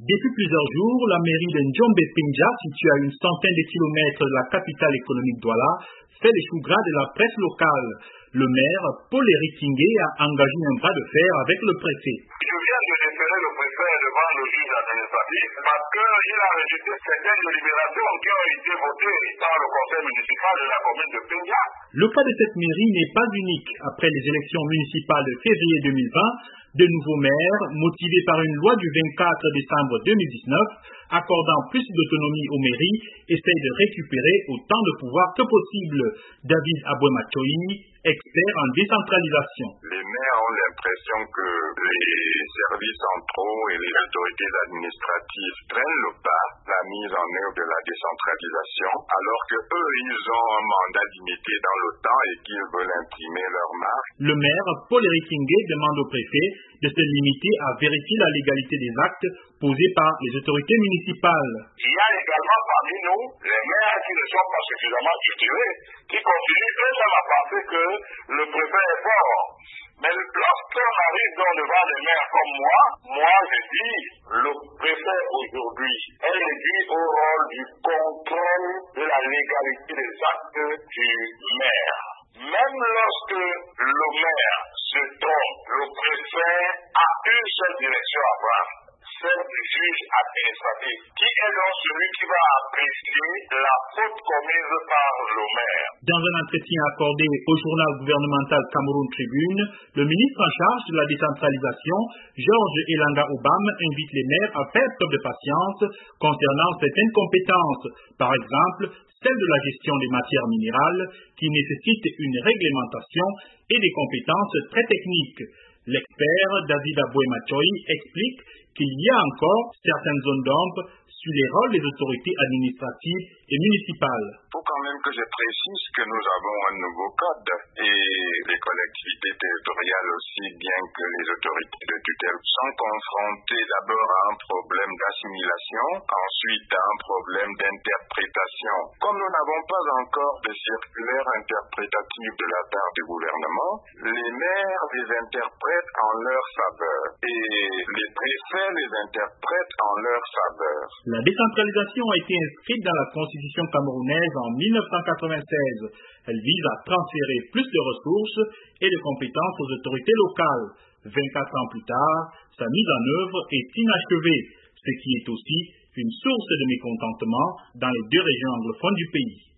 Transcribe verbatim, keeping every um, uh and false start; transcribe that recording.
Depuis plusieurs jours, la mairie de Njombe-Pinja, située à une centaine de kilomètres de la capitale économique Douala, fait les choux gras de la presse locale. Le maire, Paul-Éric Kingé, a engagé un bras de fer avec le préfet. Je viens de référer le préfet devant le juge administratif parce qu'il a rejeté certaines délibérations qui ont été votées par le conseil municipal de la commune de Pinja. Le cas de cette mairie n'est pas unique. Après les élections municipales de février deux mille vingt, de nouveaux maires, motivés par une loi du vingt-quatre décembre deux mille dix-neuf, accordant plus d'autonomie aux mairies, essayent de récupérer autant de pouvoir que possible. David Abouemachoyi, expert en décentralisation. Les maires ont l'impression que les services centraux et les autorités administratives prennent le pas, la mise en œuvre de la décentralisation, alors que eux, ils ont un mandat limité dans le temps et qu'ils veulent imprimer leur marque. Le maire, Paul-Éric Kingé, demande au préfet de se limiter à vérifier la légalité des actes posés par les autorités municipales. Il y a également parmi nous les maires qui ne sont pas suffisamment cultivés, qui continuent eux-mêmes à penser que le préfet est fort. Mais lorsqu'on arrive donc devant les maires comme moi, moi je dis, le préfet aujourd'hui est réduit au rôle du contrôle de la légalité des actes du maire. Même lorsque le maire se trompe, le préfet a une seule direction à prendre, celle du juge administratif, qui est donc celui qui va apprécier la faute commise par le maire. Dans un entretien accordé au journal gouvernemental Cameroun Tribune, le ministre en charge de la décentralisation, Georges Elanga Obam, invite les maires à faire preuve de patience concernant certaines compétences, par exemple celle de la gestion des matières minérales, qui nécessite une réglementation et des compétences très techniques. L'expert David Abouemachoyi explique qu'il y a encore certaines zones d'ombre sur les rôles des autorités administratives et municipales. Il faut quand même que je précise que nous avons un nouveau code et les collectivités territoriales aussi bien que les autorités de tutelle sont confrontées d'abord à un problème d'assimilation, ensuite à un problème d'interprétation. Comme nous n'avons pas encore de circulaire interprétative de la part du gouvernement, les maires les interprètent en leur faveur et les préfets les interprètent en leur faveur. La décentralisation a été inscrite dans la Constitution camerounaise en mille neuf cent quatre-vingt-seize. Elle vise à transférer plus de ressources et de compétences aux autorités locales. vingt-quatre ans plus tard, sa mise en œuvre est inachevée, ce qui est aussi une source de mécontentement dans les deux régions anglophones du pays.